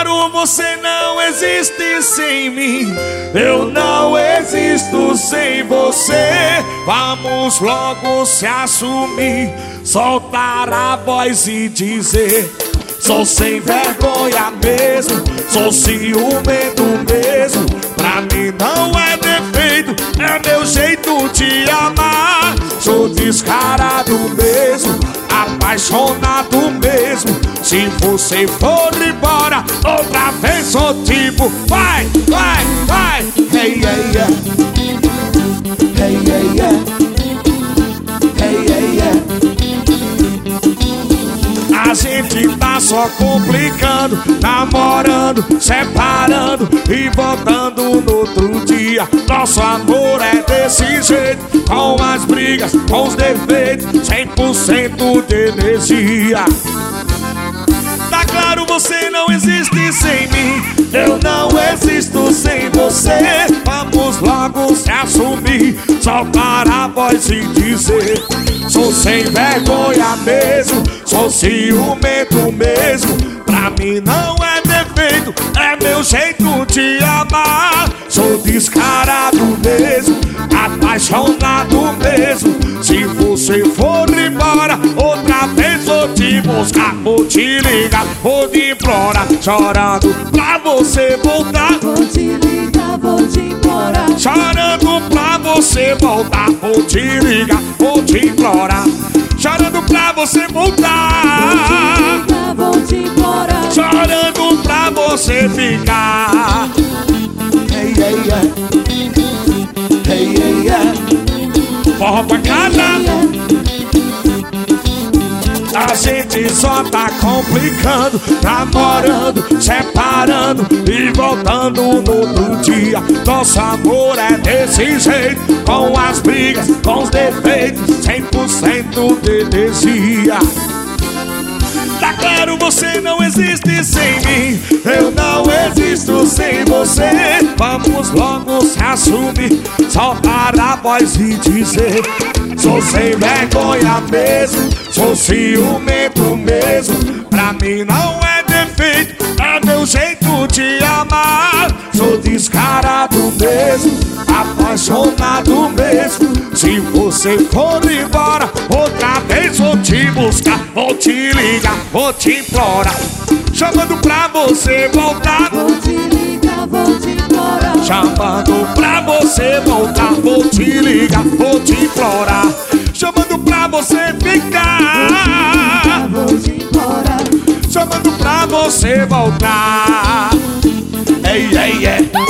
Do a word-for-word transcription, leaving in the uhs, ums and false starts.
claro, você não existe sem mim. Eu não existo sem você. Vamos logo se assumir, soltar a voz e dizer: sou sem vergonha mesmo, sou ciumento mesmo. Pra mim não é defeito, é meu jeito de amar. Sou descarado mesmo, apaixonado mesmo. Se você for embora, outra vez sou tipo: vai, vai, vai. Hey, hey, yeah. Hey, hey, yeah. Hey, hey, yeah. A gente tá só complicando, namorando, separando e voltando no outro dia. Nosso amor é desse jeito, com as brigas, com os defeitos, cem por cento de energia. Tá claro, você não existe sem mim. Eu não existo sem você. Vamos logo se assumir, soltar a voz e dizer: sou sem vergonha mesmo, sou ciumento mesmo. Pra mim não é defeito, é meu jeito de amar. Sou descarado mesmo, apaixonado mesmo. Se você for embora, outra vez vou te buscar, vou te ligar, vou te implorar, chorando pra você voltar. Vou te ligar, vou te implorar, chorando pra você voltar. Vou te ligar, vou te implorar, chorando pra você voltar. vou te implorar, chorando pra você ficar. Hey, hey, yeah. Hey, hey, yeah. Forró pra casa. A gente só tá complicando, namorando, separando e voltando no outro dia. Nosso amor é desse jeito, com as brigas, com os defeitos, cem por cento de energia. Tá claro, você não existe sem mim. Eu não existo sem você. Vamos logo se assumir, soltar a voz e dizer: sou sem vergonha mesmo, sou ciumento mesmo. Pra mim não é defeito, é meu jeito de amar. Sou descarado mesmo, apaixonado mesmo. Se você for embora, outra vez vou te buscar, vou te ligar, vou te implorar, chamando pra você voltar. vou te ligar, vou te implorar, chamando pra você voltar. Vou te ligar, vou te implorar, chamando pra você ficar. vou te implorar, chamando pra você voltar. Ei, ei, ei.